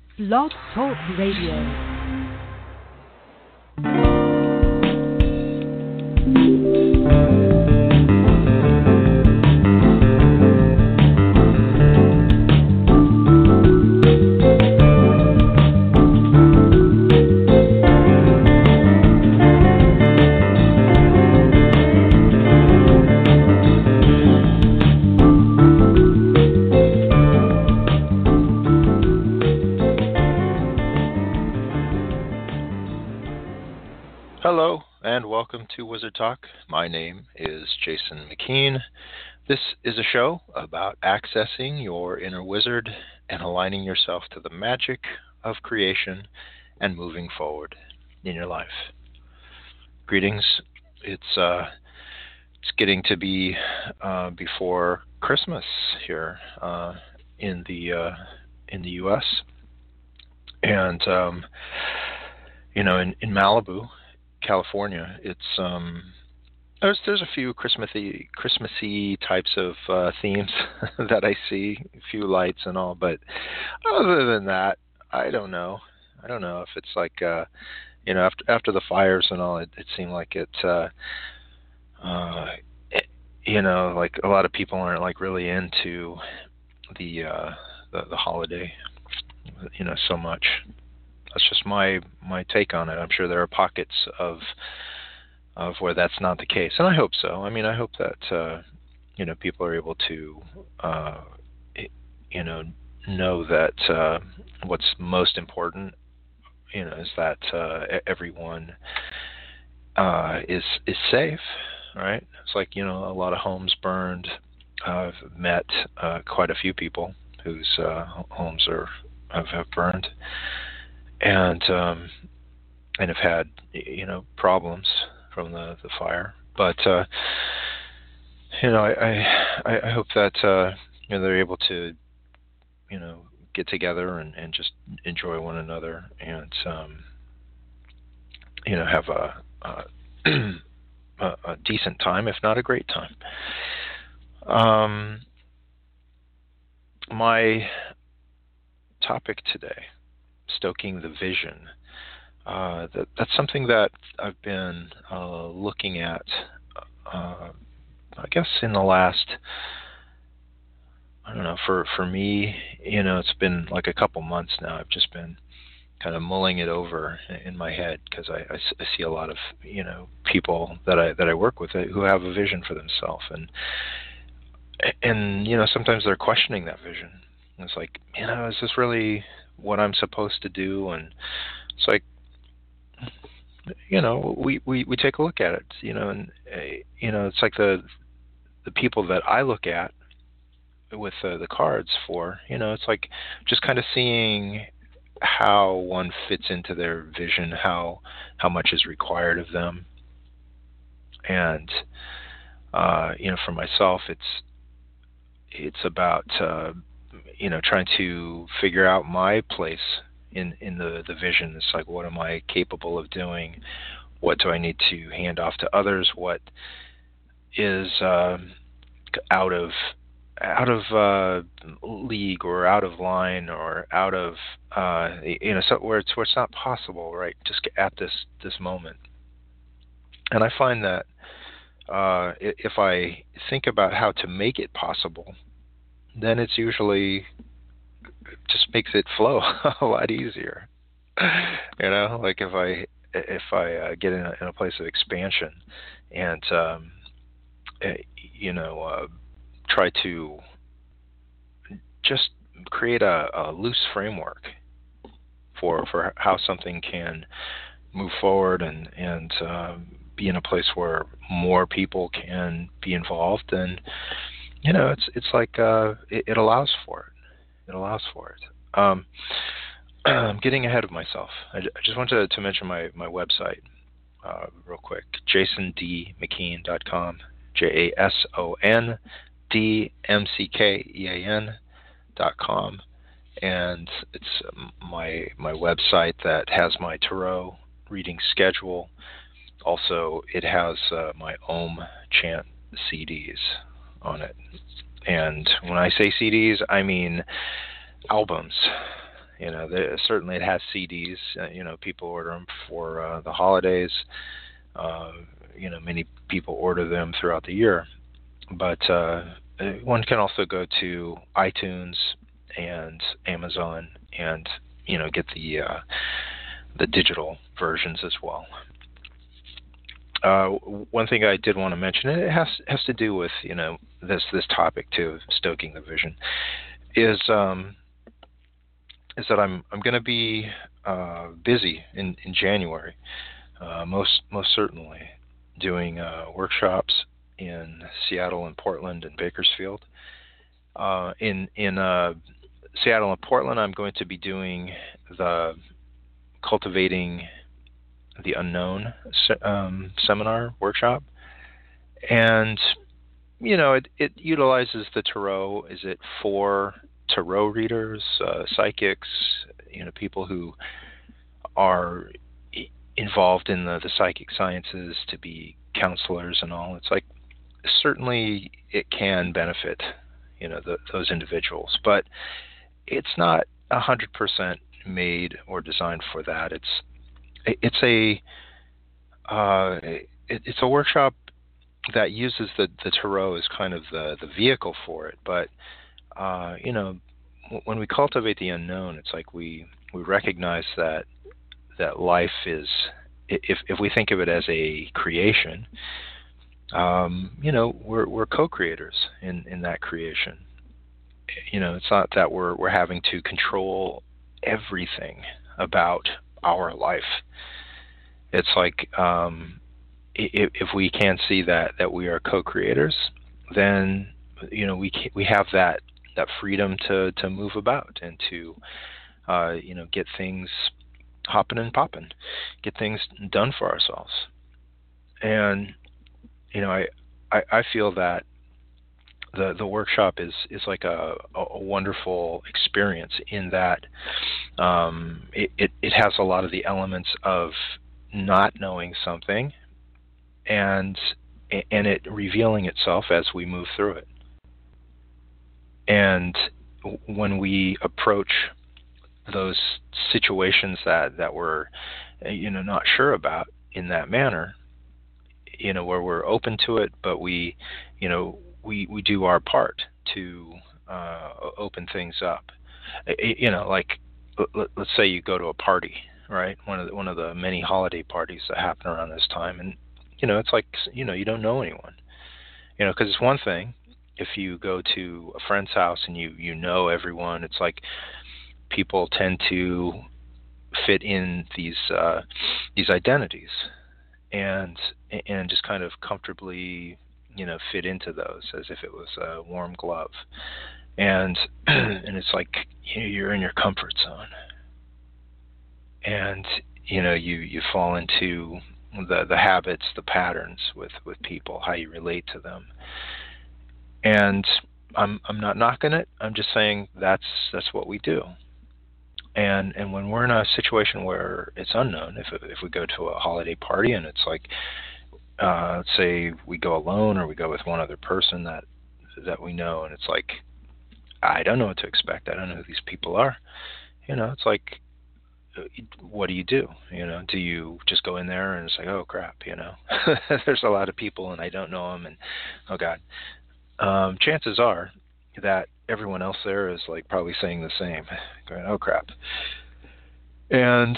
Blog Talk Radio. Hello and welcome to Wizard Talk. My name is Jason McKean. This is a show about accessing your inner wizard and aligning yourself to the magic of creation and moving forward in your life. Greetings. It's getting to be before Christmas here in the U.S. and in Malibu, California, it's there's a few Christmassy types of themes that I see, a few lights and all, but other than that, I don't know. I don't know if it's like after the fires and all, it seemed like like a lot of people aren't like really into the holiday, so much. That's just my take on it. I'm sure there are pockets of where that's not the case, and I hope so. I mean, I hope that people are able to know that what's most important is that everyone is safe, right? It's like a lot of homes burned. I've met quite a few people whose homes have burned. And have had problems from the fire, but I hope that they're able to get together and just enjoy one another and have a decent time, if not a great time. My topic today: stoking the vision. That's something that I've been looking at, I guess, in the last, I don't know, for me, it's been like a couple months now. I've just been kind of mulling it over in my head because I see a lot of, people that I work with who have a vision for themselves. And sometimes they're questioning that vision. It's like, is this really what I'm supposed to do? And it's like, we take a look at it, and it's like the people that I look at with the cards for, it's like just kind of seeing how one fits into their vision, how much is required of them. And for myself, it's about trying to figure out my place in the vision. It's like, what am I capable of doing? What do I need to hand off to others? What is out of league or out of line or out of so where it's not possible, right? Just at this moment. And I find that if I think about how to make it possible, then it's usually just makes it flow a lot easier. Like if I get in a place of expansion and try to just create a loose framework for how something can move forward and be in a place where more people can be involved, then it's like it allows for it. It allows for it. I'm getting ahead of myself. I just wanted to mention my website real quick: jasondmckean.com, JASONDMCKEAN.com, and it's my website that has my tarot reading schedule. Also, it has my Om Chant CDs on it. And when I say CDs, I mean albums. Certainly it has CDs. People order them for the holidays. Uh, Many people order them throughout the year. But one can also go to iTunes and Amazon and get the digital versions as well. One thing I did want to mention, and it has to do with this topic too, stoking the vision, is that I'm going to be busy in January, most certainly, doing workshops in Seattle and Portland and Bakersfield. In Seattle and Portland, I'm going to be doing the Cultivating the Unknown seminar workshop, and it utilizes the tarot. Is it for tarot readers, psychics, people who are involved in the psychic sciences, to be counselors and all? It's like, certainly it can benefit those individuals, but it's not 100% made or designed for that. It's a workshop that uses the tarot as kind of the vehicle for it. But when we cultivate the unknown, it's like we recognize that life is, if we think of it as a creation, we're co-creators in that creation. It's not that we're having to control everything about our life. It's like, if we can see that we are co-creators, then we have that freedom to move about and to get things hopping and popping, get things done for ourselves. And I feel that the workshop is like a wonderful experience in that it has a lot of the elements of not knowing something and it revealing itself as we move through it. And when we approach those situations that we're not sure about in that manner, where we're open to it, but we do our part to open things up. Like let's say you go to a party, right? One of the many holiday parties that happen around this time, and it's like you don't know anyone, because it's one thing if you go to a friend's house and you know everyone. It's like people tend to fit in these identities and just kind of comfortably fit into those as if it was a warm glove, and it's like you're in your comfort zone, and you fall into the habits, the patterns with people, how you relate to them. And I'm not knocking it. I'm just saying that's what we do. And when we're in a situation where it's unknown, if we go to a holiday party and it's like, let's say we go alone or we go with one other person that we know, and it's like, I don't know what to expect. I don't know who these people are. It's like, what do? Do you just go in there and say, oh crap, there's a lot of people and I don't know them, and oh God. Chances are that everyone else there is like probably saying the same, going, oh crap. And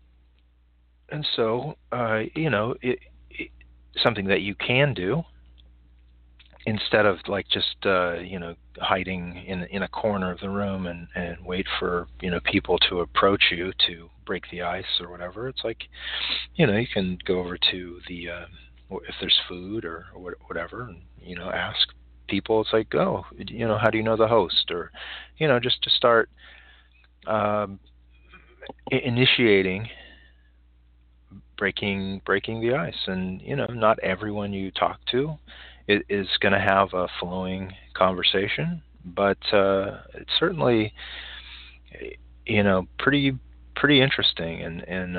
so, something that you can do instead of like just, hiding in a corner of the room and wait for, people to approach you to break the ice or whatever. It's like, you can go over to the, if there's food or whatever, and, ask people. It's like, oh, how do you know the host? Or, just to start initiating breaking the ice. And not everyone you talk to is going to have a flowing conversation, but it's certainly pretty interesting and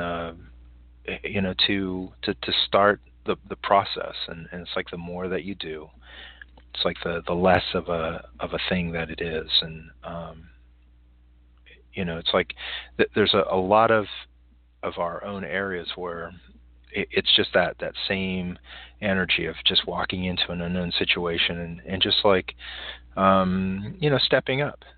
to start the process. And it's like the more that you do, it's like the less of a thing that it is. And It's like there's a lot of our own areas where it's just that same energy of just walking into an unknown situation and just like stepping up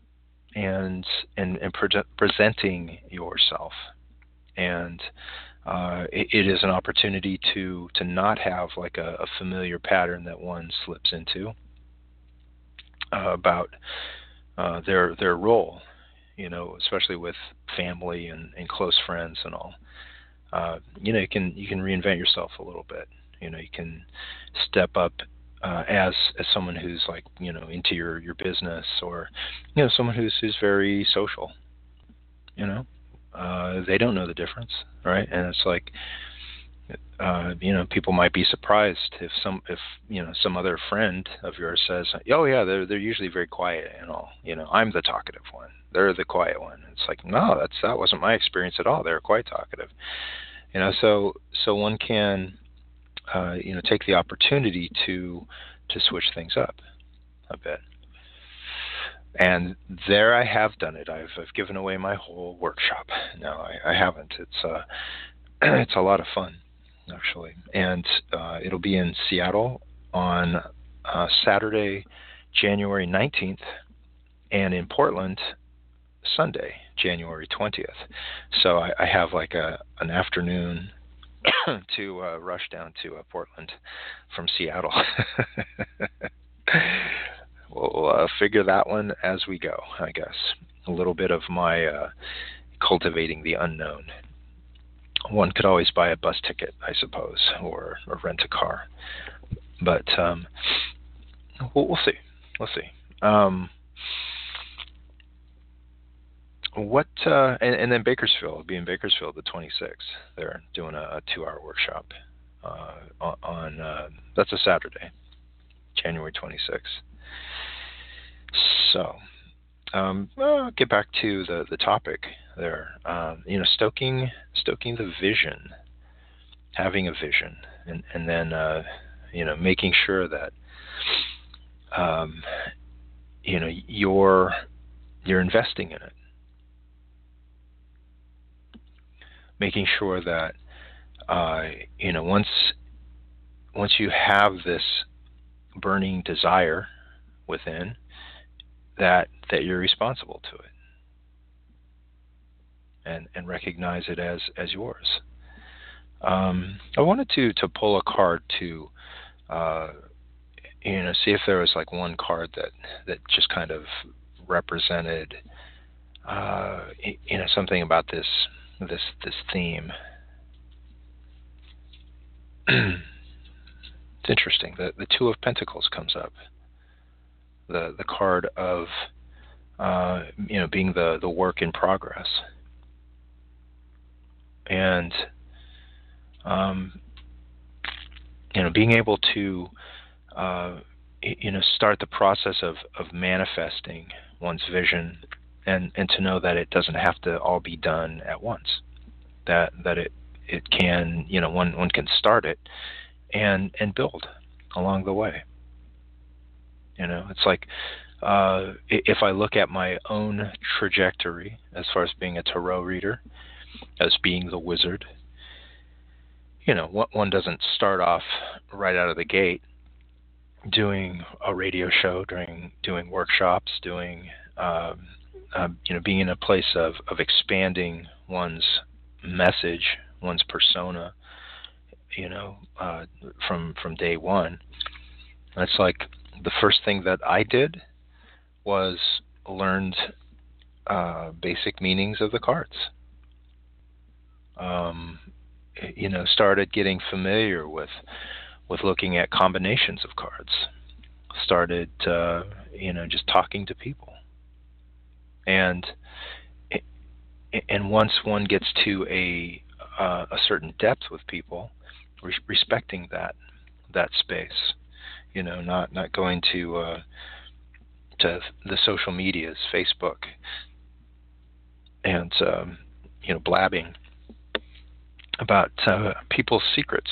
and presenting yourself. And it is an opportunity to not have like a familiar pattern that one slips into about their role, especially with family and close friends and all. You can reinvent yourself a little bit. You can step up as someone who's like into your business, or someone who's very social. They don't know the difference, right? And it's like people might be surprised if some other friend of yours says, "Oh yeah, they're usually very quiet and all." I'm the talkative one. They're the quiet one. It's like, no, that wasn't my experience at all. They're quite talkative. So one can take the opportunity to switch things up a bit. And there I have done it. I've given away my whole workshop. No, I haven't. It's it's a lot of fun, actually. And it'll be in Seattle on Saturday, January 19th, and in Portland, Sunday, January 20th. So I have like an afternoon to rush down to Portland from Seattle. We'll figure that one as we go, I guess. A little bit of my cultivating the unknown. One could always buy a bus ticket, I suppose, or rent a car. But we'll see. We'll see. And then Bakersfield, I'll be in Bakersfield the 26th. They're doing a 2-hour workshop on that's a Saturday, January 26th. So, I'll get back to the topic there. Stoking the vision, having a vision, and then making sure that you're investing in it. Making sure that once you have this burning desire within, that you're responsible to it and recognize it as yours. I wanted to pull a card to see if there was like one card that just kind of represented something about this theme. It's interesting. The Two of Pentacles comes up. The card of being the work in progress, and being able to start the process of manifesting one's vision, and to know that it doesn't have to all be done at once. That it can, one can start it and build along the way. It's like if I look at my own trajectory as far as being a tarot reader, as being the wizard, one doesn't start off right out of the gate doing a radio show, doing workshops, doing being in a place of expanding one's message, one's persona, from day one. And it's like the first thing that I did was learned basic meanings of the cards. Started getting familiar with looking at combinations of cards. Started, just talking to people. And once one gets to a certain depth with people, respecting that space, not going to the social medias, Facebook, and blabbing about people's secrets.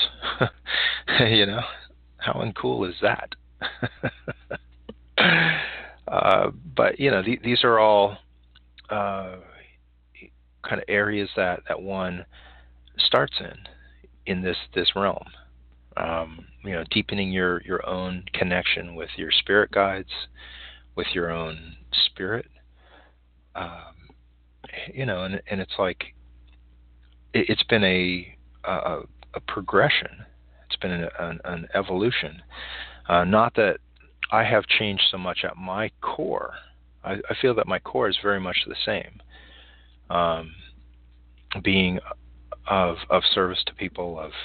How uncool is that? But these are all uh, kind of areas that one starts in this realm. Deepening your own connection with your spirit guides, with your own spirit. Um, and it's like it's been a a progression. It's been an evolution. Not that I have changed so much at my core. I feel that my core is very much the same. Um, Being of service to people, of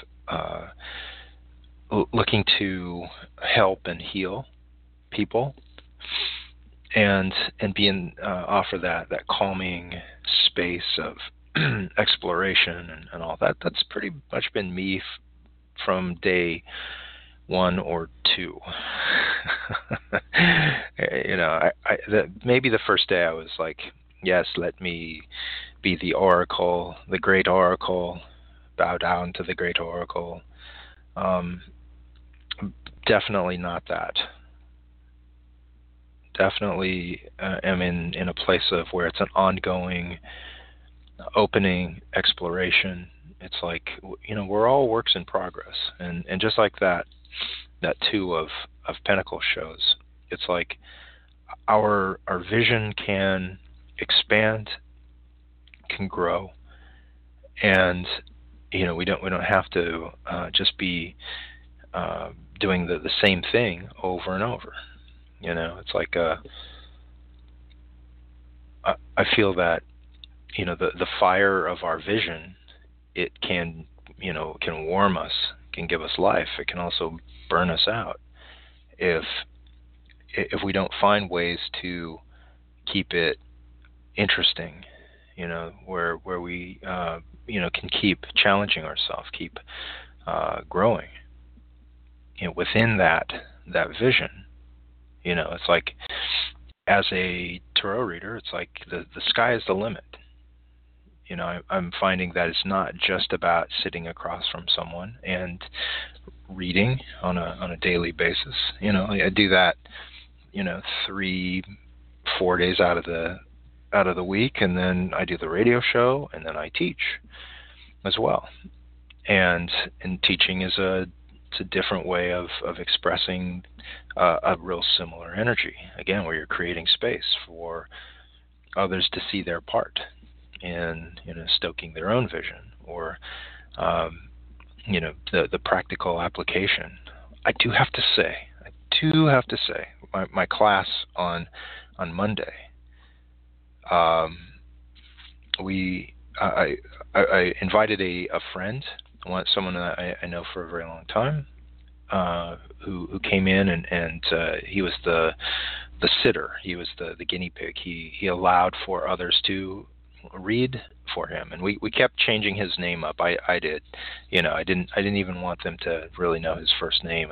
looking to help and heal people, and being offer that calming space of exploration and all that. That's pretty much been me from day one or two. Maybe the first day I was like, yes, let me be the oracle, the great oracle, bow down to the great oracle. Um, Definitely not that. Definitely am in a place of where it's an ongoing opening exploration. It's like, we're all works in progress, and just like that two of Pentacles shows, it's like our vision can expand, can grow, and we don't have to just be doing the same thing over and over. It's like I feel that the fire of our vision, it can warm us, can give us life. It can also burn us out if we don't find ways to keep it interesting. Where we can keep challenging ourselves, keep growing. Within that vision. It's like, as a tarot reader, it's like the sky is the limit. I'm finding that it's not just about sitting across from someone and reading on a daily basis. I do that, 3-4 days out of the week, and then I do the radio show, and then I teach as well. And teaching is it's a different way of expressing a real similar energy. Again, where you're creating space for others to see their part in stoking their own vision, or the practical application. I do have to say, my class on Monday, I invited a friend, someone that I know for a very long time, who came in, and he was the sitter. He was the guinea pig. He allowed for others to read for him, and we kept changing his name up. I did. I didn't even want them to really know his first name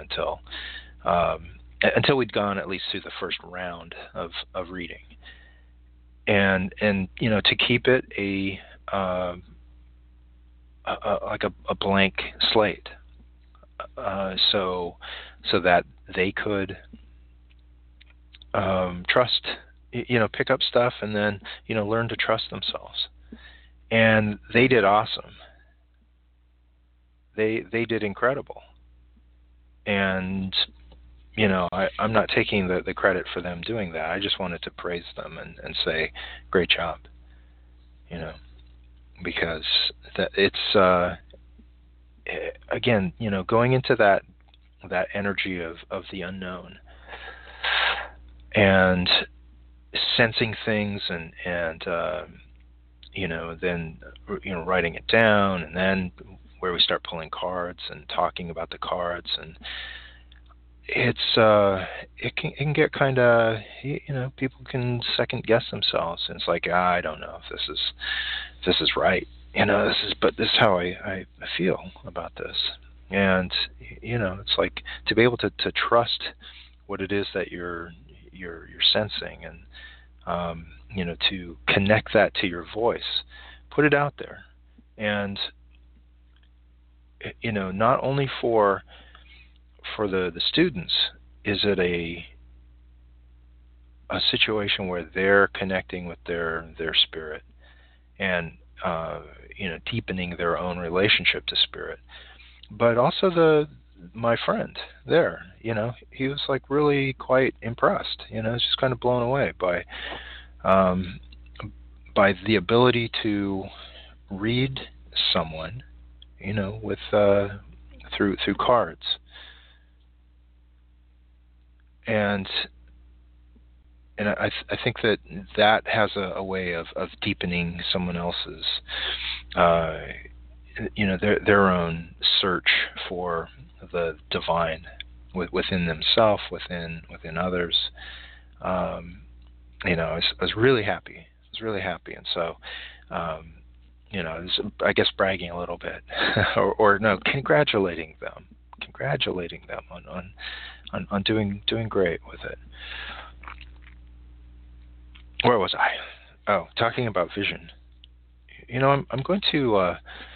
until we'd gone at least through the first round of reading, and to keep it like a blank slate, so that they could trust, pick up stuff, and then learn to trust themselves. And they did awesome. They did incredible. And I'm not taking the credit for them doing that. I just wanted to praise them and say, great job. Because it's again, going into that energy of the unknown, and sensing things, and then writing it down, and then where we start pulling cards and talking about the cards, and it can get kind of, people can second guess themselves, and it's like, I don't know if this is right. But this is how I feel about this. And it's like to be able to trust what it is that you're sensing, and to connect that to your voice, put it out there, and not only for the students is it a situation where they're connecting with their spirit and deepening their own relationship to spirit. But also my friend there, he was like really quite impressed. Just kind of blown away by the ability to read someone, with through cards. And I think that has a way of deepening someone else's, their own search for the divine within themselves, within others. I was really happy. And so, I was, I guess, bragging a little bit, or no, congratulating them on doing great with it. Where was I? Oh, talking about vision. I'm going to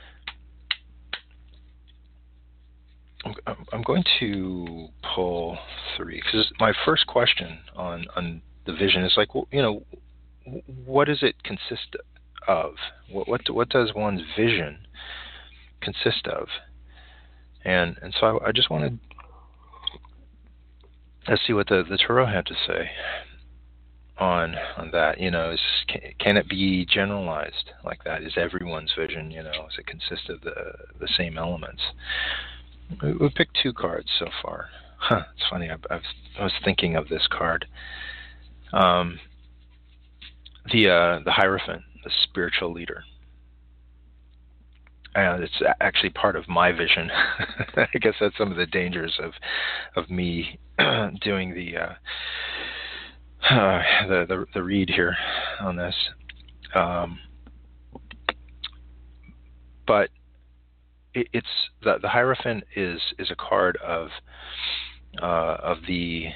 I'm going to pull 3, because my first question on the vision is like, well, what does it consist of? What does one's vision consist of? And so I just wanted to see what the Tarot had to say on that. Can it be generalized like that? Is everyone's vision, does it consist of the same elements? We picked 2 cards so far. It's funny. I was thinking of this card. The Hierophant, the spiritual leader. And it's actually part of my vision. I guess that's some of the dangers of me doing the read here on this. But it's the Hierophant is a card of the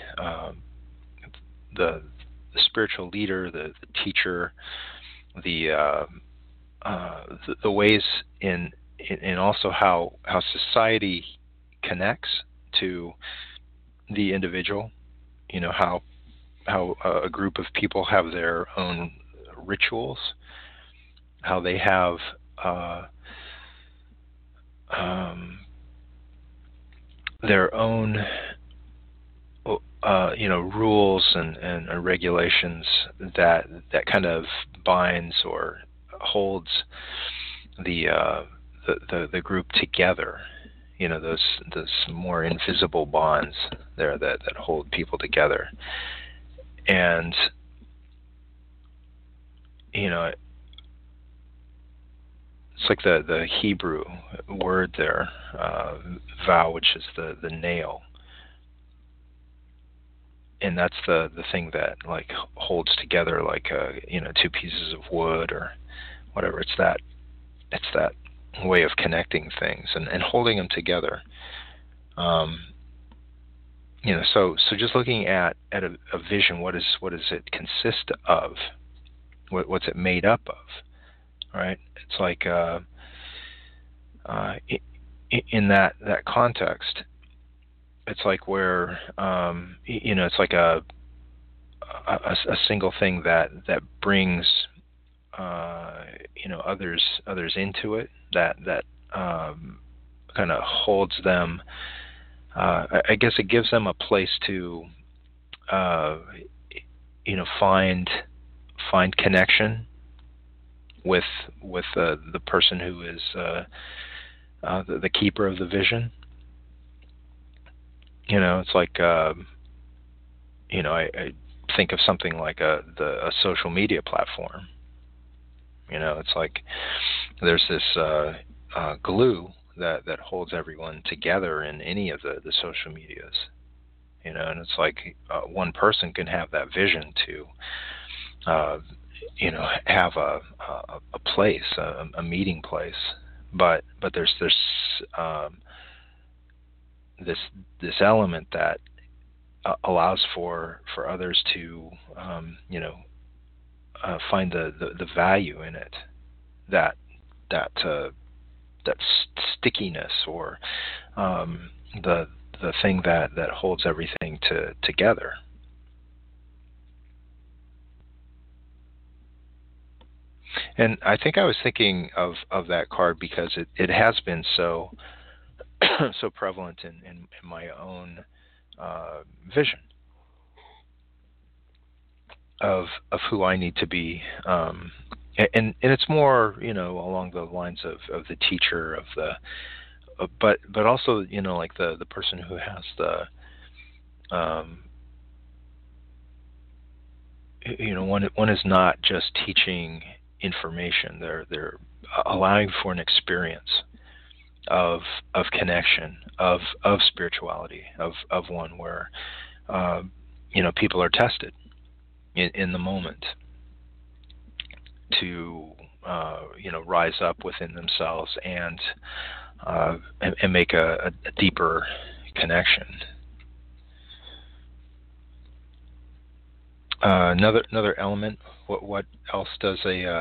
spiritual leader, the teacher, the ways in also how society connects to the individual. How a group of people have their own rituals, how they have their own rules and regulations that kind of binds or holds the group together. Those more invisible bonds there that hold people together. And it's like the Hebrew word there, vow, which is the nail. And that's the thing that like holds together like 2 pieces of wood or whatever. It's that way of connecting things and holding them together. So just looking at a vision, what does it consist of? What's it made up of? Right? It's like in that context, it's like where it's like a single thing that brings others into it, that kind of holds them. I guess it gives them a place to find connection with the person who is the keeper of the vision. It's like I think of something like a social media platform. It's like there's this glue that holds everyone together in any of the social medias. And it's like one person can have that vision to have a place, a meeting place, but there's this element that allows for others to find the value in it, that stickiness, or the thing that holds everything together. And I think I was thinking of that card because it has been so so prevalent in my own vision of who I need to be. And it's more, along the lines of the teacher, of the but also, like the person who has um, one is not just teaching information. They're allowing for an experience of connection, of spirituality, of one where people are tested in the moment to rise up within themselves and make a deeper connection. Another element. What else does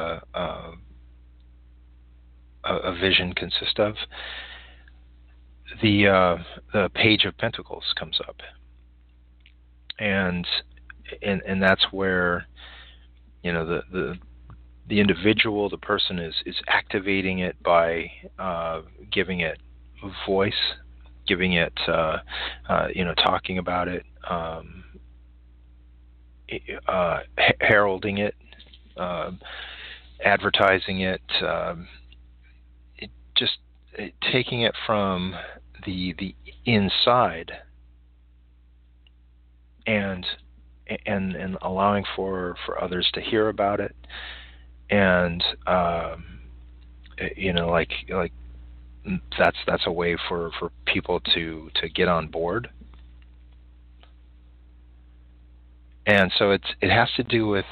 a vision consist of? The Page of Pentacles comes up, and that's where the individual, the person is activating it by giving it voice, giving it talking about it, heralding it, advertising it, just taking it from the inside and allowing for others to hear about it, and like that's a way for people to get on board. And so it has to do with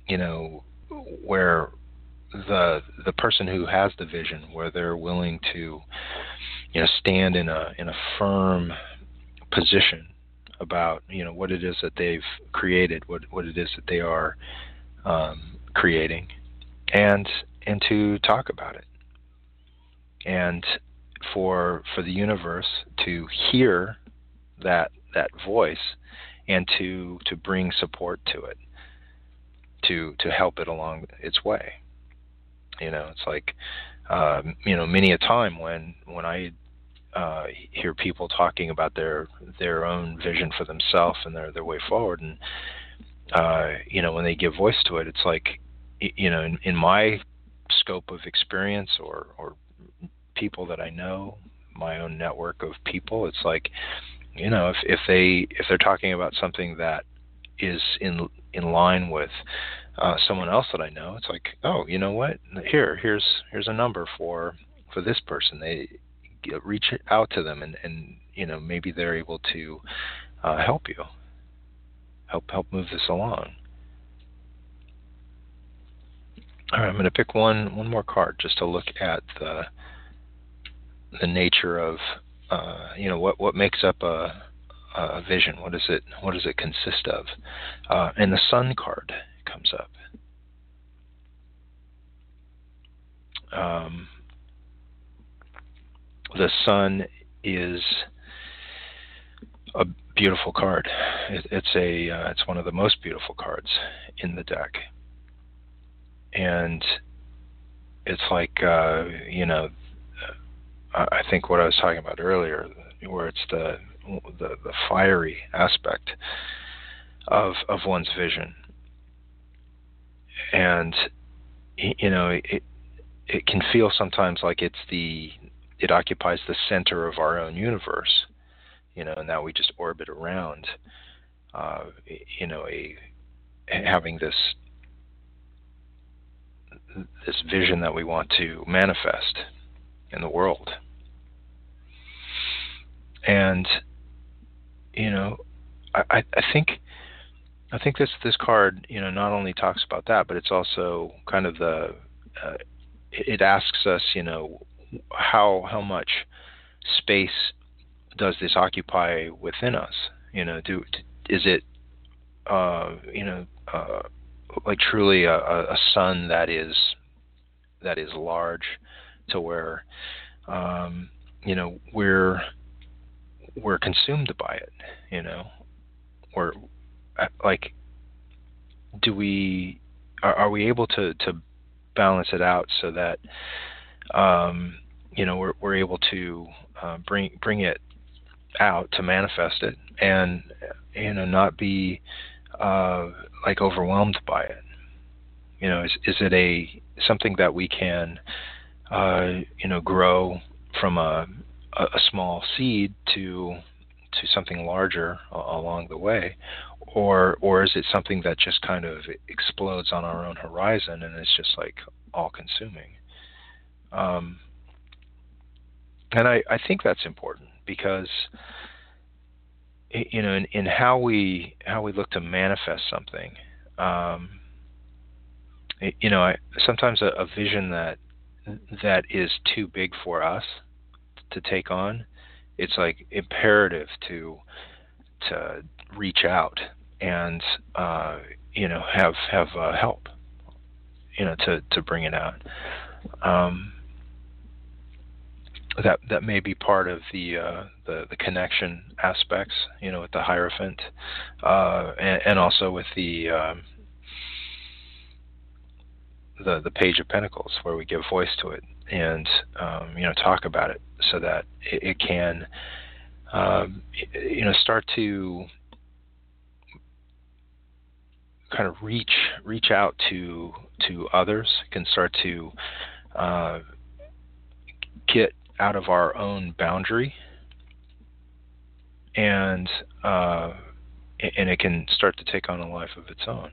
where the person who has the vision, where they're willing to stand in a firm position about what it is that they've created, what it is that they are creating, and to talk about it, and for the universe to hear that voice, and to bring support to it, to help it along its way. It's like many a time when I hear people talking about their own vision for themselves and their way forward, and when they give voice to it, it's like in my scope of experience or people that I know, my own network of people, it's like if they're talking about something that is in line with someone else that I know, it's like, oh, you know what? Here's a number for this person. They reach out to them, and maybe they're able to help you, help move this along. All right, I'm going to pick one more card just to look at the nature of what makes up a vision. What does it consist of? And the Sun card comes up. The Sun is a beautiful card. It's one of the most beautiful cards in the deck, and it's like I think what I was talking about earlier, where it's the fiery aspect of one's vision, and it can feel sometimes like it occupies the center of our own universe, and that we just orbit around, having this vision that we want to manifest in the world. And I think this card not only talks about that, but it's also kind of it asks us how much space does this occupy within us? Is it like truly a sun that is large, to where we're consumed by it, or like, are we able to balance it out so that we're able to bring it out, to manifest it, and not be like overwhelmed by it. Is it something that we can grow from a small seed to something larger along the way, or is it something that just kind of explodes on our own horizon and it's just like all consuming? And I think that's important because in how we look to manifest something, sometimes a vision that is too big for us to take on, it's like imperative to reach out and have help to bring it out. That may be part of the connection aspects, with the Hierophant, and also with the Page of Pentacles, where we give voice to it and talk about it so that it can start to kind of reach out to others, can start to get out of our own boundary, and it can start to take on a life of its own.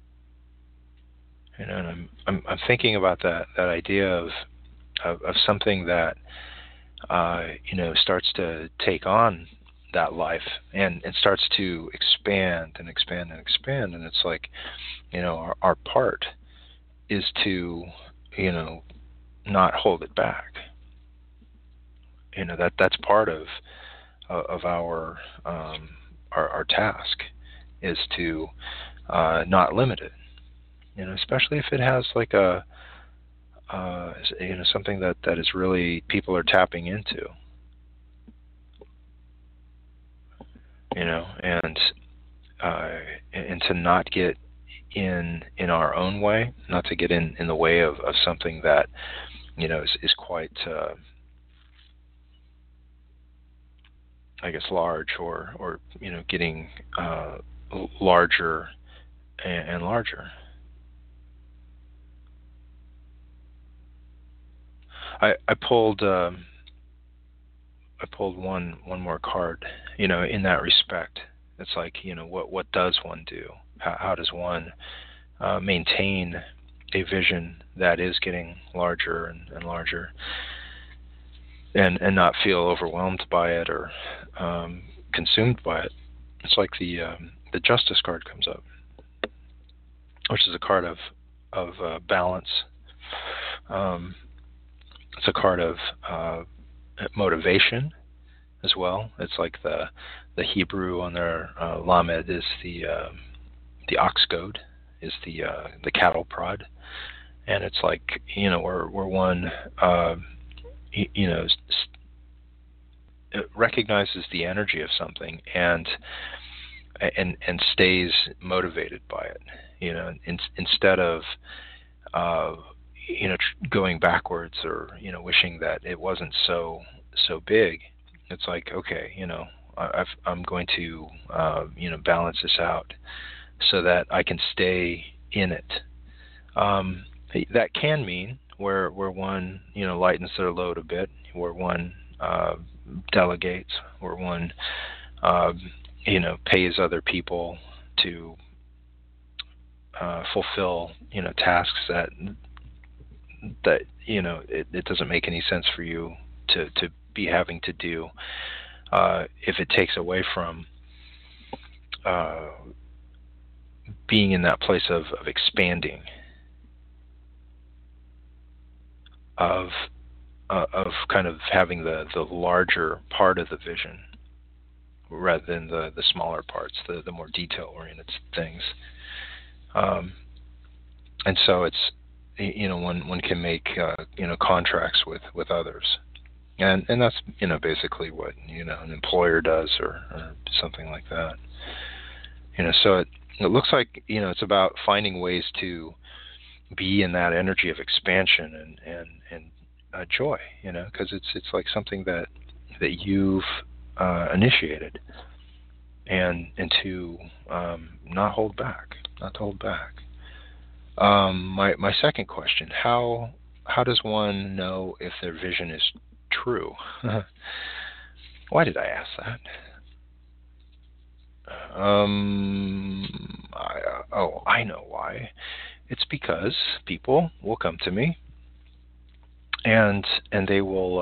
And I'm thinking about that idea of something that starts to take on that life and starts to expand and expand and expand, and it's like our part is to not hold it back. That's part of our task, is to not limit it. Especially if it has like something that is really people are tapping into. And to not get in our own way, not to get in the way of something that is quite I guess large, or getting larger and larger. I pulled one more card, in that respect. It's like, what does one do? How does one maintain a vision that is getting larger and larger, and not feel overwhelmed by it or consumed by it? It's like the Justice card comes up, which is a card of balance. It's a card of motivation as well. It's like the Hebrew on their Lamed is the ox goad, is the cattle prod, and it's like we're one recognizes the energy of something and stays motivated by it. Instead of going backwards or wishing that it wasn't so big. It's like, okay, I'm going to balance this out so that I can stay in it. That can mean where one lightens their load a bit, where one delegates, where one pays other people to fulfill tasks that it doesn't make any sense for you to be having to do, if it takes away from being in that place of expanding, of kind of having the larger part of the vision rather than the smaller parts, the more detail-oriented things. And so it's, one can make contracts with others, and that's basically what an employer does or something like that. So it looks like it's about finding ways to be in that energy of expansion and joy, because it's like something that you've initiated, and to not hold back, not to hold back. My second question: how does one know if their vision is true? Why did I ask that? I know why. It's because people will come to me and they will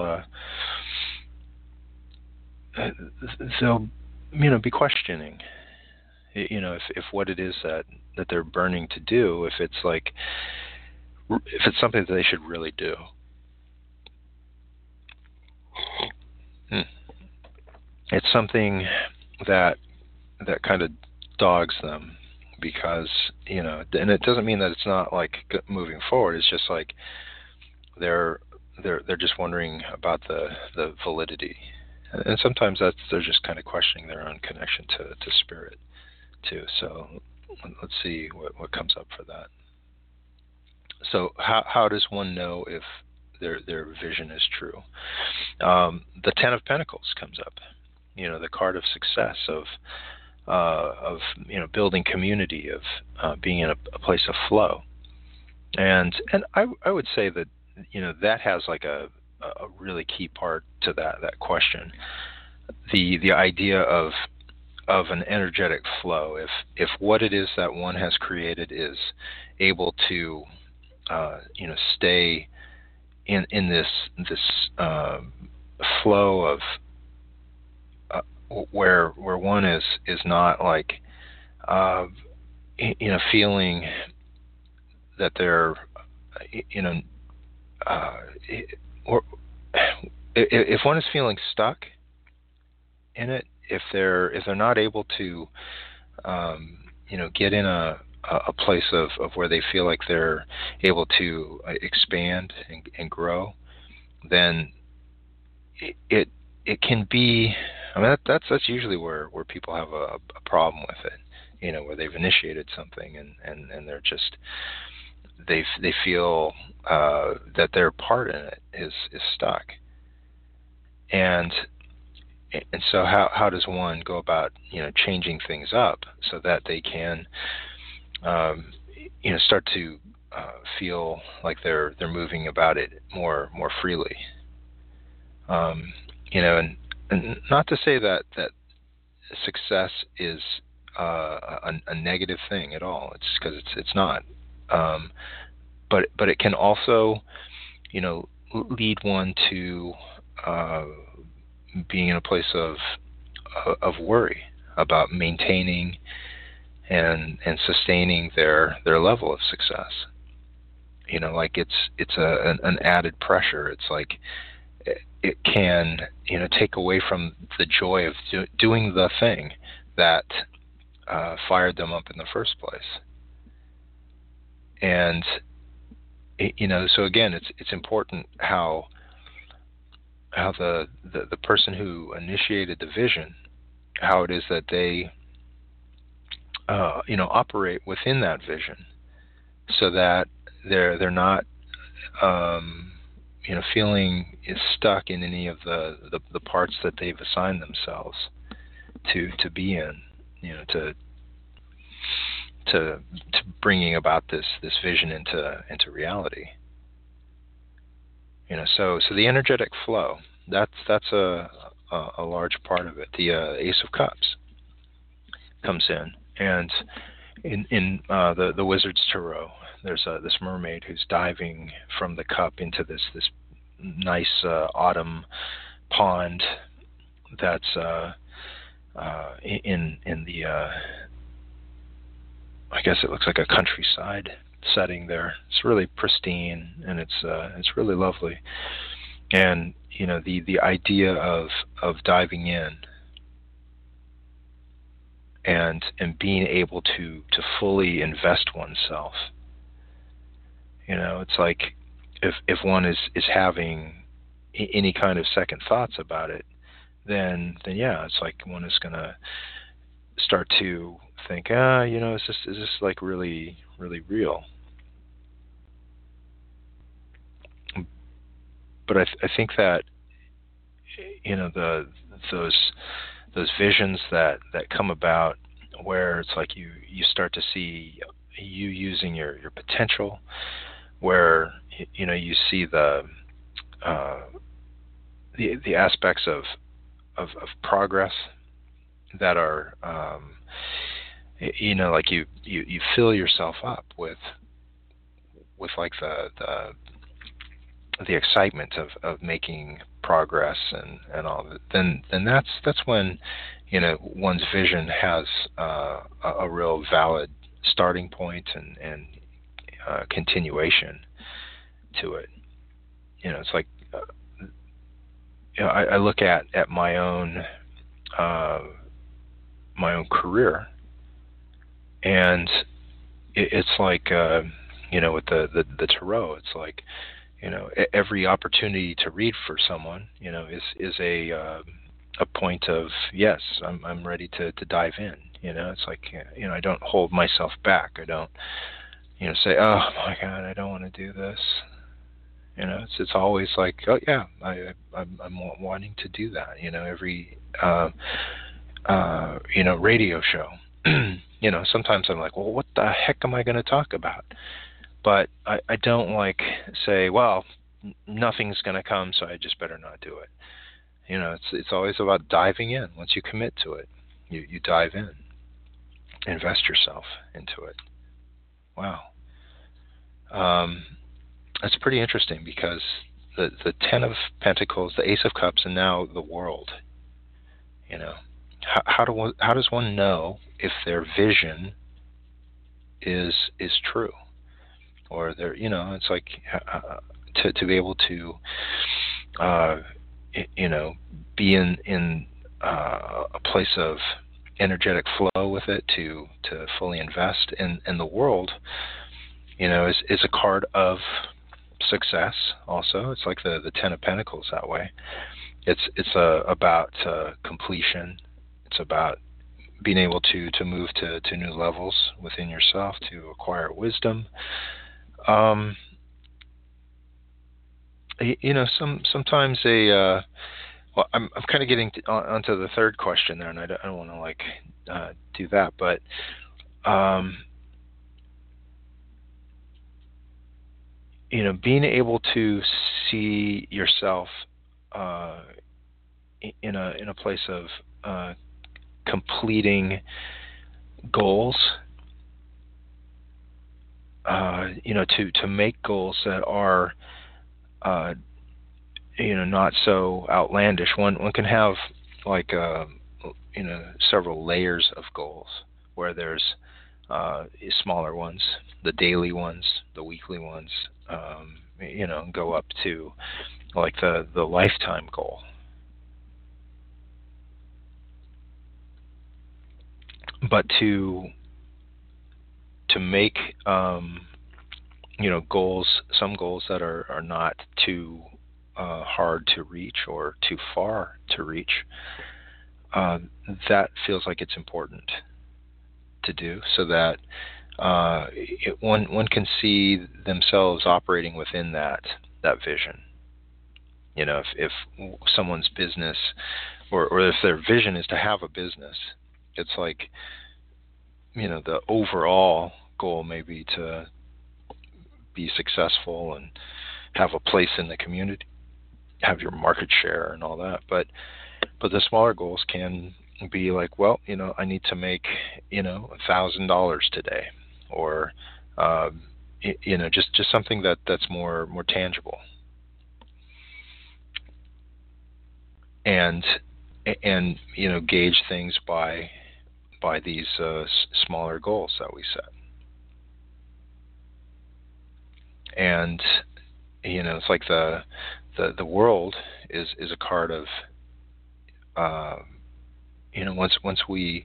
they'll be questioning, if what it is that they're burning to do, if it's something that they should really do. It's something that kind of dogs them, because and it doesn't mean that it's not like moving forward. It's just like they're just wondering about the validity, and sometimes they're just kind of questioning their own connection to spirit too. So let's see what comes up for that. So how does one know if their vision is true? The Ten of Pentacles comes up. The card of success, of building community, of being in a place of flow, and I would say that that has like a really key part to that question. The idea of an energetic flow. If what it is that one has created is able to stay in this flow of where one is not like feeling that they're or if one is feeling stuck in it, if they're not able to get in a place of where they feel like they're able to expand and grow, then it can be. I mean, that's usually where people have a problem with it. Where they've initiated something and they're just they feel that their part in it is stuck. And so how does one go about changing things up so that they can start to feel like they're moving about it more freely, and not to say that success is a negative thing at all. It's because it's not, but it can also lead one to being in a place of worry about maintaining and sustaining their level of success. Like it's an added pressure. It's like it can take away from the joy of doing the thing that fired them up in the first place. And so again, it's important how the person who initiated the vision, how it is that they operate within that vision, so that they're not feeling stuck in any of the parts that they've assigned themselves to be in, to bringing about this vision into reality. So the energetic flow, that's a large part of it. The Ace of Cups comes in, and in the Wizard's Tarot, there's this mermaid who's diving from the cup into this nice autumn pond that's in the I guess it looks like a countryside setting there. It's really pristine, and it's really lovely. And the idea of diving in and being able to fully invest oneself. It's like if one is having any kind of second thoughts about it, then yeah, it's like one is gonna start to think, is this like really real? but I think that those visions that come about, where it's like you start to see you using your potential, where you see the aspects of progress that are like you fill yourself up with like the excitement of making progress and all that, then that's when one's vision has a real valid starting point and continuation to it. It's like I look at my own career, and it's like with the tarot, it's like every opportunity to read for someone is a point of, yes, I'm ready to dive in. It's like I don't hold myself back. I don't say, oh my God, I don't want to do this. It's always like, oh yeah, I'm wanting to do that. Every radio show. Sometimes I'm like, well, what the heck am I going to talk about? But I don't like say, well, nothing's going to come, so I just better not do it. It's always about diving in. Once you commit to it, you dive in, invest yourself into it. Wow. It's pretty interesting, because the Ten of Pentacles, the Ace of Cups, and now the World. How does one know if their vision is true, or their it's like to be able to be in a place of energetic flow with it, to fully invest in the world. Is a card of success. Also, it's like the Ten of Pentacles that way. It's about completion. It's about being able to move to new levels within yourself, to acquire wisdom. Sometimes well, I'm kind of getting onto the third question there, and I don't want to do that, but being able to see yourself in a place of completing goals, to make goals that are not so outlandish. One can have several layers of goals, where there's smaller ones, the daily ones, the weekly ones, go up to like the lifetime goal. But to make goals, some goals that are not too hard to reach or too far to reach, that feels like it's important to do, so that one can see themselves operating within that vision. If someone's business, or if their vision is to have a business, it's like the overall goal may be to be successful and have a place in the community, have your market share and all that. But the smaller goals can be like, well, I need to make $1,000 today, or just something that's more tangible, and gauge things by these smaller goals that we set. And it's like the World is a card of once we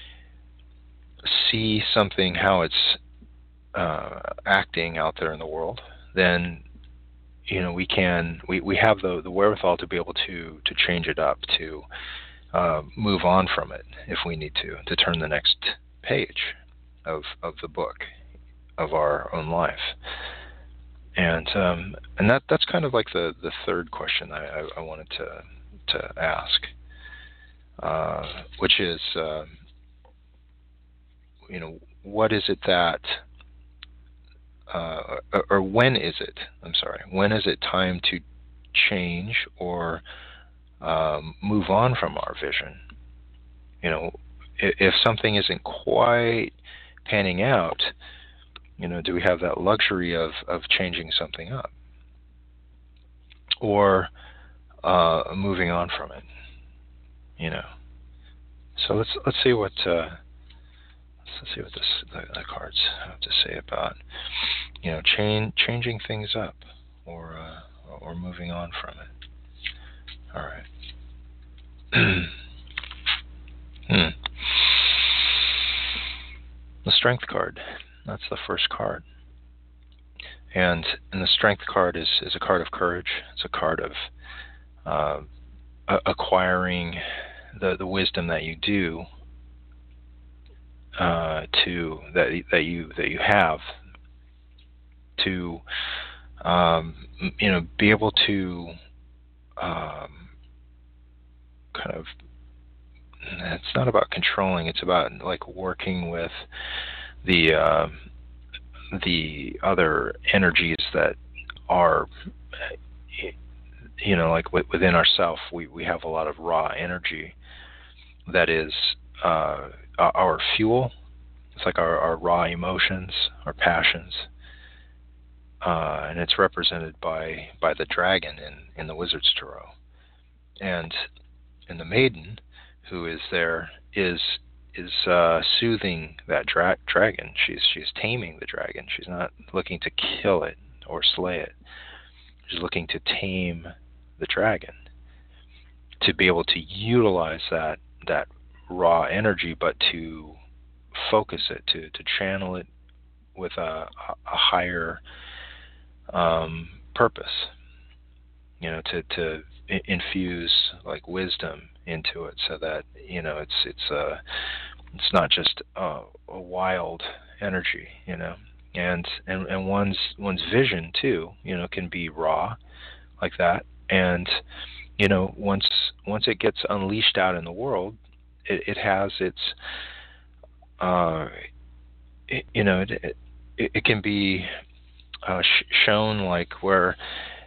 see something, how it's acting out there in the world, then we have the wherewithal to be able to change it up, to move on from it if we need to turn the next page of the book of our own life. And that's kind of like the third question I wanted to ask, which is, what is it that, or when is it? I'm sorry. When is it time to change or move on from our vision? If something isn't quite panning out, do we have that luxury of changing something up or moving on from it? So let's see what the cards have to say about changing things up or moving on from it. All right. The Strength card. That's the first card. And the Strength card is a card of courage. It's a card of acquiring the wisdom that you do that you have to be able to kind of. It's not about controlling. It's about like working with the other energies that are, like within ourself. We have a lot of raw energy that is our fuel. It's like our raw emotions, our passions, and it's represented by the dragon in the Wizard's Tarot, and the maiden who is there is soothing that dragon. She's taming the dragon. She's not looking to kill it or slay it. She's looking to tame the dragon, to be able to utilize that raw energy, but to focus it, to channel it with a higher purpose. To infuse like wisdom into it, so that it's not just a wild energy, and one's vision too, can be raw like that, and once it gets unleashed out in the world, it has its it can be shown like where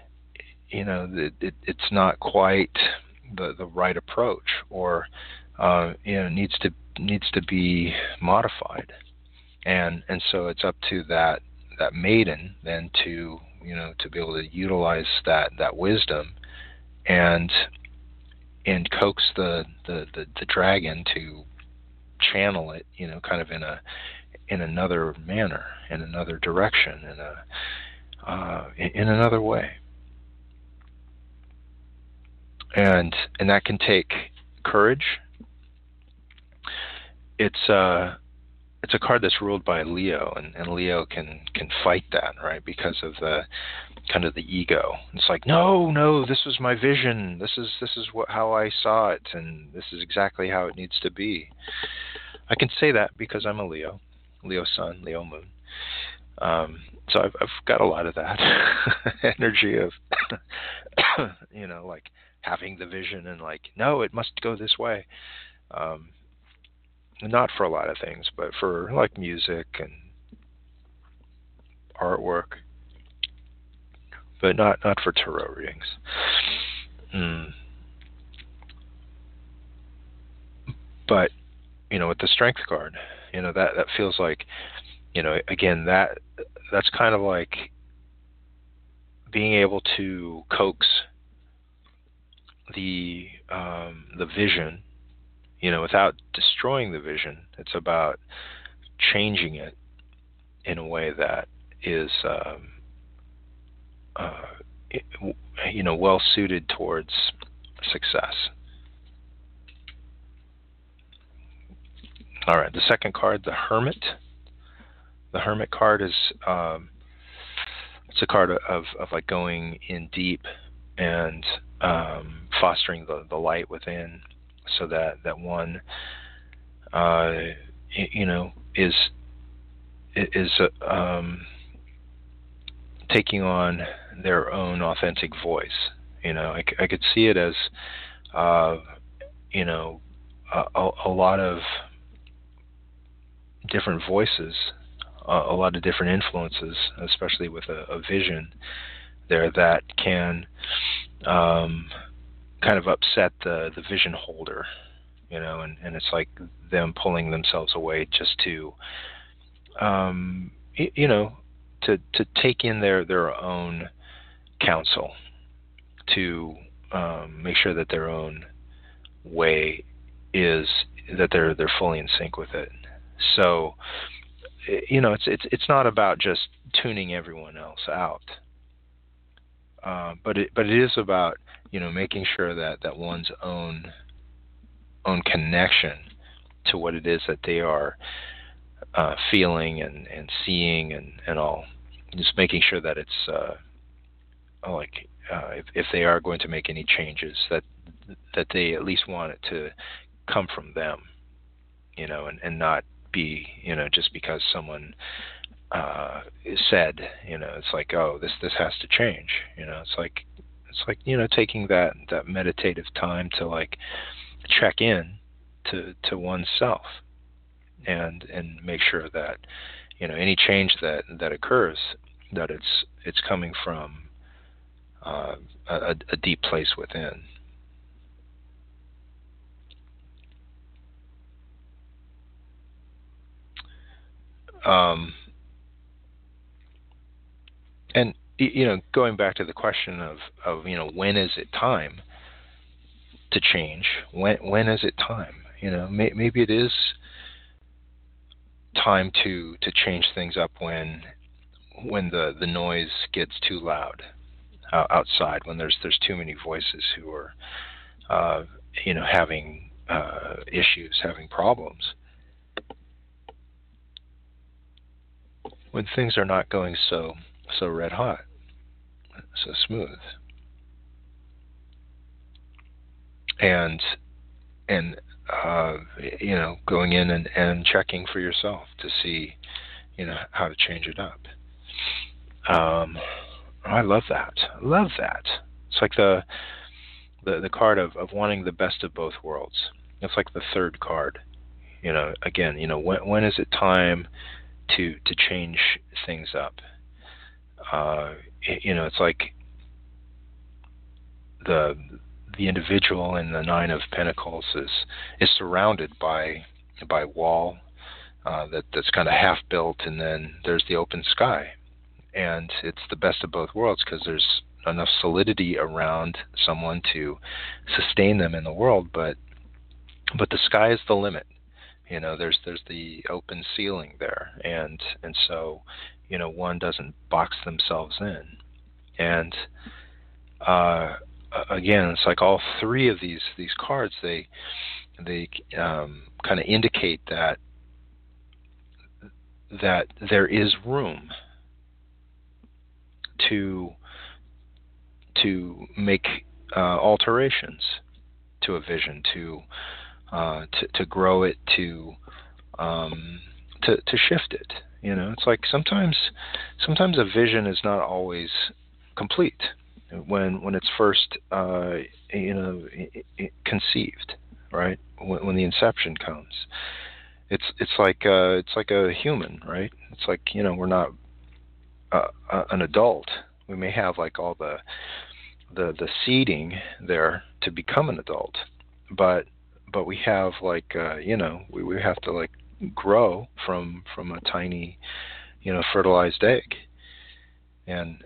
it's not quite the right approach, or needs to be modified, and so it's up to that maiden then to be able to utilize that wisdom and coax the dragon to channel it, kind of in another manner, in another direction, in another way. And that can take courage. It's a card that's ruled by Leo, and Leo can fight that, right? Because of the kind of the ego. It's like, no, this was my vision. This is how I saw it, and this is exactly how it needs to be. I can say that because I'm a Leo sun, Leo moon. So I've got a lot of that energy of, like having the vision and like, no, it must go this way. Not for a lot of things, but for like music and artwork, but not for tarot readings. But with the Strength card, that feels like, again, that's kind of like being able to coax the vision, without destroying the vision. It's about changing it in a way that is, well suited towards success. All right, the second card, the Hermit. The Hermit card is it's a card of like going in deep and fostering the light within, so that one is taking on their own authentic voice. I could see it as, you know, a lot of different voices, a lot of different influences, especially with a vision there that can kind of upset the vision holder, and it's like them pulling themselves away just to, to take in their own counsel, to make sure that their own way is that they're fully in sync with it. So, it's not about just tuning everyone else out, but it is about making sure that one's own connection to what it is that they are feeling and seeing and all, just making sure that it's if they are going to make any changes, that they at least want it to come from them, and not be, just because someone said, it's like, oh, this has to change. It's like taking that meditative time to like check in to oneself and make sure that any change that occurs, that it's coming from a deep place within. And going back to the question of when is it time to change? When is it time? Maybe it is time to change things up when the noise gets too loud outside, when there's too many voices who are having issues, having problems, when things are not going so red hot, so smooth, and going in and checking for yourself to see how to change it up. I love that. It's like the card of wanting the best of both worlds. It's like the third card. Again, when is it time to change things up? It's like the individual in the Nine of Pentacles is surrounded by wall that's kind of half built, and then there's the open sky, and it's the best of both worlds because there's enough solidity around someone to sustain them in the world, but the sky is the limit. There's the open ceiling there, and so one doesn't box themselves in. And again, it's like all three of these cards, they kind of indicate that there is room to make alterations to a vision, to grow it, to shift it. It's like sometimes a vision is not always complete when it's first conceived, right? When the inception comes, it's like a human, right? It's like we're not an adult. We may have like all the seeding there to become an adult, but we have like we have to like grow from a tiny fertilized egg, and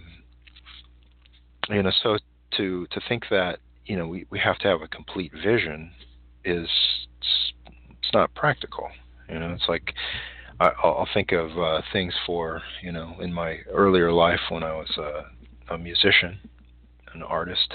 so to think that we have to have a complete vision it's not practical. It's like I'll think of things for in my earlier life when I was a musician, an artist,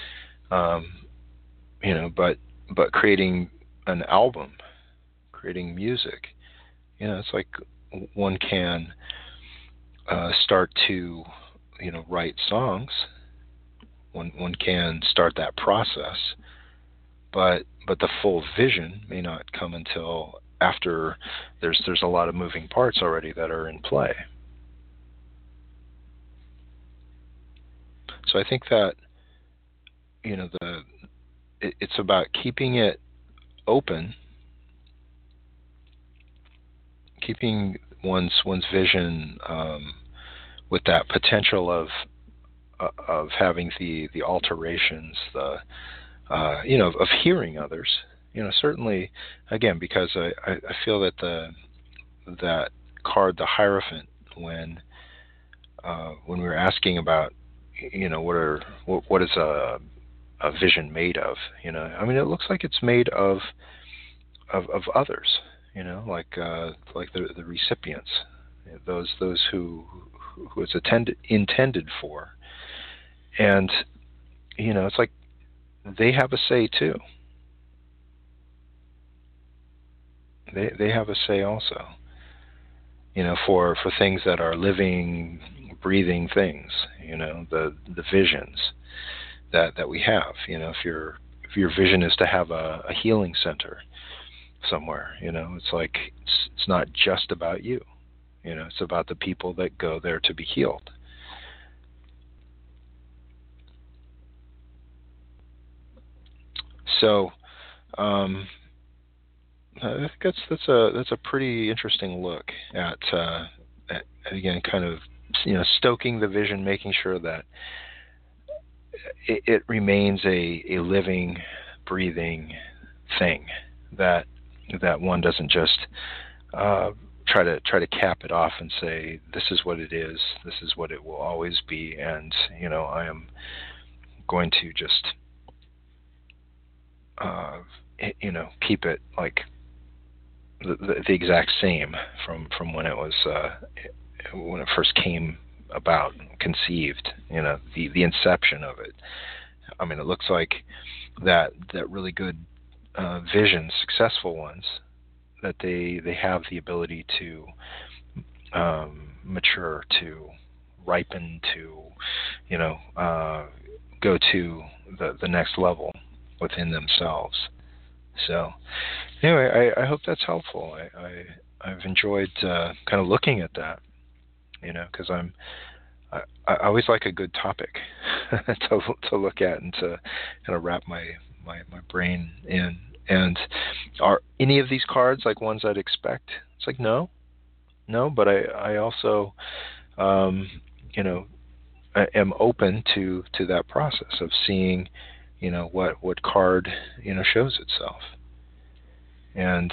but creating an album, creating music, it's like one can start to write songs. One can start that process, but the full vision may not come until after there's a lot of moving parts already that are in play. So I think that it's about keeping it open, keeping one's vision with that potential of having the alterations, of hearing others. Certainly, again, because I feel that that card, the Hierophant, when we were asking about, what is a vision made of? I mean, it looks like it's made of others. Like the recipients, those who it's intended for, and it's like they have a say too. They have a say also. For things that are living, breathing things. The visions that we have. If your vision is to have a healing center somewhere, it's like it's not just about you. It's about the people that go there to be healed. So, I think that's a pretty interesting look at again, kind of stoking the vision, making sure that it remains a living, breathing thing, that one doesn't just try to cap it off and say this is what it is, this is what it will always be, and I am going to just keep it like the exact same from when it was when it first came about, conceived, the inception of it. I mean, it looks like that really good vision, successful ones, that they have the ability to mature, to ripen, to go to the next level within themselves. So anyway, I hope that's helpful. I've enjoyed kind of looking at that, because I always like a good topic to look at and to kind of wrap my brain in. And are any of these cards like ones I'd expect? It's like no, but I also I am open to that process of seeing what card shows itself. And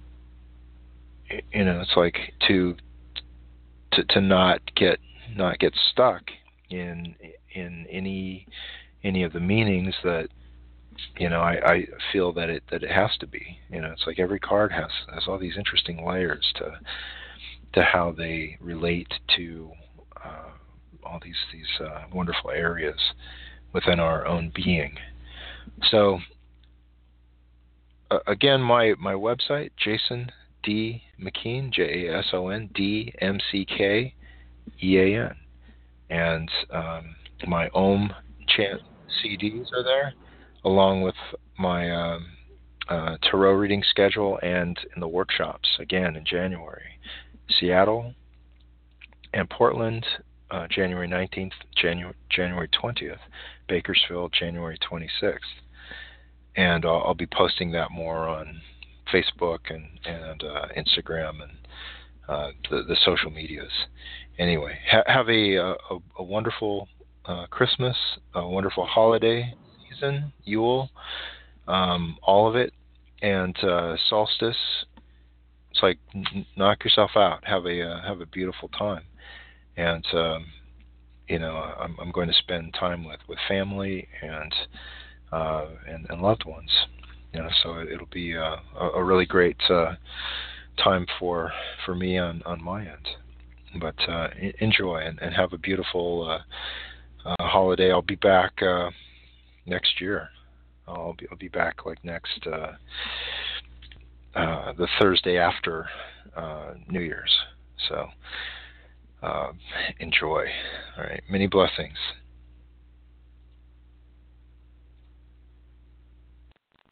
it's like to not get stuck in any of the meanings that I feel that it has to be. It's like every card has all these interesting layers to how they relate to all these wonderful areas within our own being. So again, my website, Jason D. McKean, JASON DMCKEAN, and my Om Chant CDs are there, along with my tarot reading schedule, and in the workshops again in January, Seattle and Portland, January 19th, January 20th, Bakersfield, January 26th. And I'll be posting that more on Facebook and Instagram and the social medias. Anyway, have a wonderful Christmas, a wonderful holiday season, Yule, all of it, and solstice. It's like knock yourself out, have a beautiful time, and I'm going to spend time with family and loved ones. So it'll be a really great time for me on my end. But enjoy and have a beautiful holiday. I'll be back next year. I'll be back like next the Thursday after New Year's. So enjoy. All right. Many blessings.